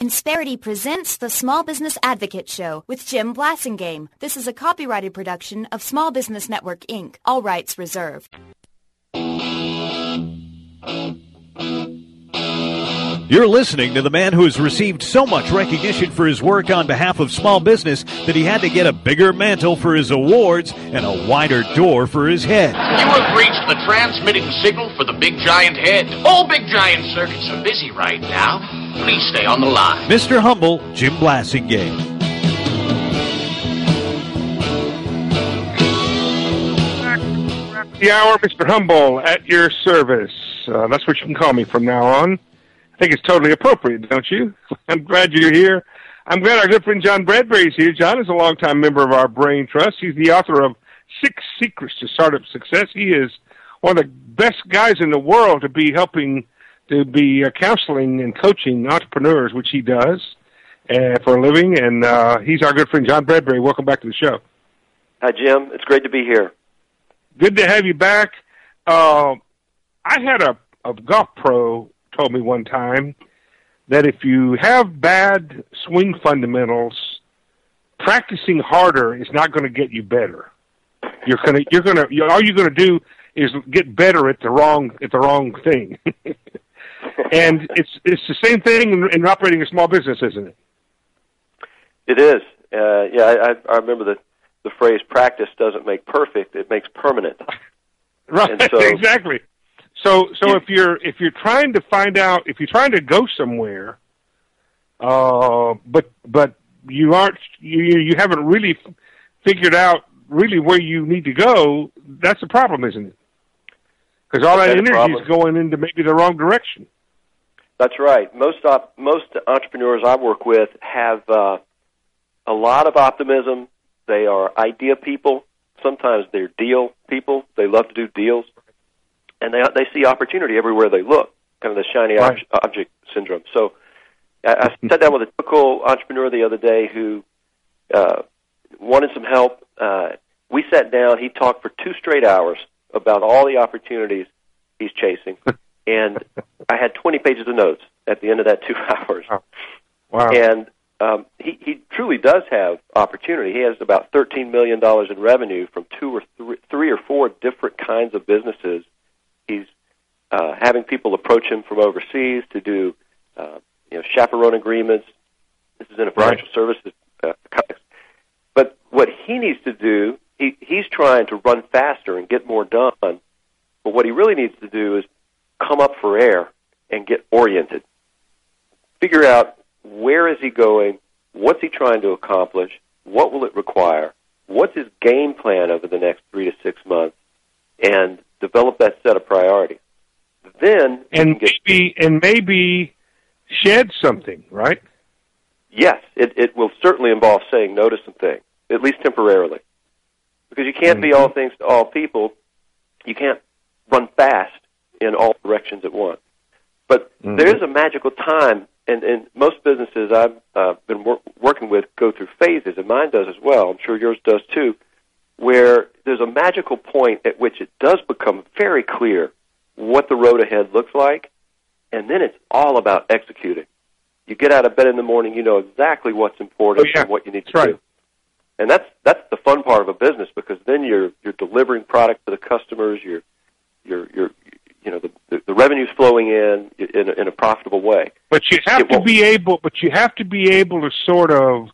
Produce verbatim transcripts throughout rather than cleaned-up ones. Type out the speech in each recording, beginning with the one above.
Insperity presents the Small Business Advocate Show with Jim Blasingame. This is a copyrighted production of Small Business Network, Incorporated. All rights reserved. You're listening to the man who has received so much recognition for his work on behalf of small business that he had to get a bigger mantle for his awards and a wider door for his head. You have reached the transmitting signal for the Big Giant Head. All Big Giant circuits are busy right now. Please stay on the line. Mister Humble, Jim Blasingame. The hour, Mister Humble, at your service. Uh, that's what you can call me from now on. I think it's totally appropriate, don't you? I'm glad you're here. I'm glad our good friend John Bradbury is here. John is a longtime member of our Brain Trust. He's the author of Six Secrets to Startup Success. He is one of the best guys in the world to be helping, to be uh, counseling and coaching entrepreneurs, which he does uh, for a living. And uh, he's our good friend John Bradbury. Welcome back to the show. Hi, Jim. It's great to be here. Good to have you back. Uh, I had a, a golf pro told me one time that if you have bad swing fundamentals, practicing harder is not going to get you better. You're gonna, you're gonna, you're, all you're gonna do is get better at the wrong, at the wrong thing. And it's it's the same thing in, in operating a small business, isn't it? It is. Uh, yeah, I, I remember the the phrase "practice doesn't make perfect; it makes permanent." Right. And so, exactly. So, so if you're if you're trying to find out if you're trying to go somewhere, uh, but but you aren't you you haven't really figured out really where you need to go, that's a problem, isn't it? Because all that energy problem. is going into maybe the wrong direction. That's right. Most op- most entrepreneurs I work with have uh, a lot of optimism. They are idea people. Sometimes they're deal people. They love to do deals. And they they see opportunity everywhere they look, kind of the shiny right. ob- object syndrome. So I, I sat down with a typical entrepreneur the other day who uh, wanted some help. Uh, we sat down. He talked for two straight hours about all the opportunities he's chasing. And I had twenty pages of notes at the end of that two hours. Wow. Wow. And um, he, he truly does have opportunity. He has about thirteen million dollars in revenue from two or three, three or four different kinds of businesses. He's uh, having people approach him from overseas to do, uh, you know, chaperone agreements. This is in a financial right. services uh, context. But what he needs to do, he, he's trying to run faster and get more done. But what he really needs to do is come up for air and get oriented. Figure out where is he going, what's he trying to accomplish, what will it require, what's his game plan over the next three to six months, and develop that set of priorities. Then and get, maybe and maybe shed something, right? Yes, it, it will certainly involve saying no to some things, at least temporarily, because you can't mm-hmm. be all things to all people. You can't run fast in all directions at once. But mm-hmm. there is a magical time, and, and most businesses I've uh, been wor- working with go through phases, and mine does as well. I'm sure yours does too, where there's a magical point at which it does become very clear what the road ahead looks like, and then it's all about executing. You get out of bed in the morning, you know exactly what's important oh, yeah. and what you need to that's do. Right. And that's that's the fun part of a business, because then you're you're delivering product to the customers, you're you're you're you know the the revenue's flowing in in a, in a profitable way. But you have it to won't. be able but you have to be able to sort of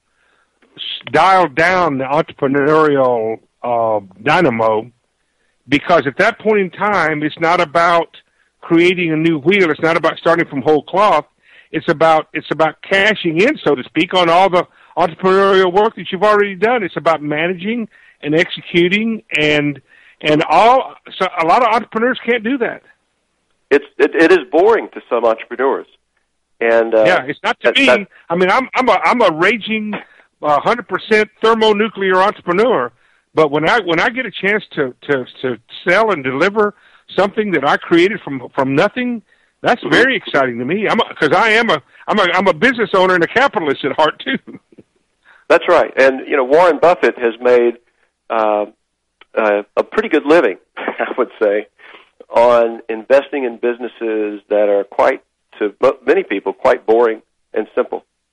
dial down the entrepreneurial uh, dynamo, because at that point in time, it's not about creating a new wheel. It's not about starting from whole cloth. It's about it's about cashing in, so to speak, on all the entrepreneurial work that you've already done. It's about managing and executing, and and all. So a lot of entrepreneurs can't do that. It's it, it is boring to some entrepreneurs, and uh, yeah, it's not to that, me. that, I mean, I'm I'm a I'm a raging one hundred percent thermonuclear entrepreneur. But when I when I get a chance to, to, to sell and deliver something that I created from from nothing, that's very exciting to me. I'm because I am a I'm a I'm a business owner and a capitalist at heart too. That's right, and you know Warren Buffett has made uh, uh, a pretty good living, I would say, on investing in businesses that are quite, to many people, quite boring and simple.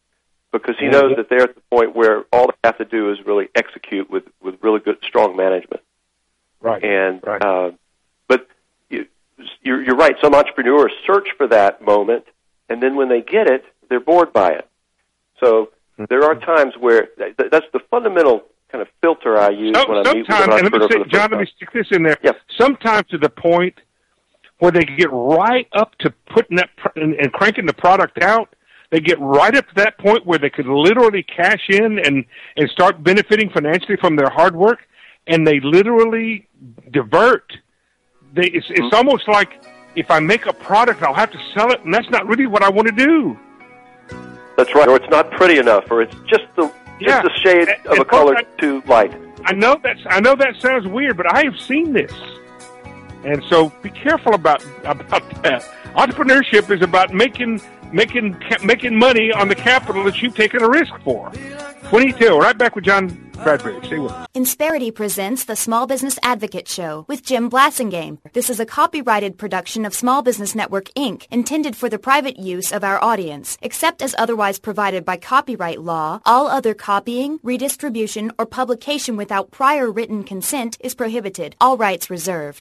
because he knows that they're at the point where all they have to do is really execute with, with really good, strong management. Right. And right. Uh, but you, you're, you're right. Some entrepreneurs search for that moment, and then when they get it, they're bored by it. So there are times where th- that's the fundamental kind of filter I use so, when I meet with an and let me entrepreneur say, for the John, first let me time. stick this in there. Yep. Sometimes to the point where they get right up to putting that pr- and, and cranking the product out. They get right up to that point where they could literally cash in and, and start benefiting financially from their hard work, and they literally divert. They, it's, it's mm-hmm. almost like if I make a product, I'll have to sell it, and that's not really what I want to do. That's right, or it's not pretty enough, or it's just the yeah. just a shade and, of and a color I, too light. I know that's I know that sounds weird, but I have seen this, and so be careful about about that. Entrepreneurship is about making. Making making money on the capital that you've taken a risk for. twenty-two, right back with John Bradbury. Stay with us. Insperity presents the Small Business Advocate Show with Jim Blassingame. This is a copyrighted production of Small Business Network, Incorporated, intended for the private use of our audience. Except as otherwise provided by copyright law, all other copying, redistribution, or publication without prior written consent is prohibited. All rights reserved.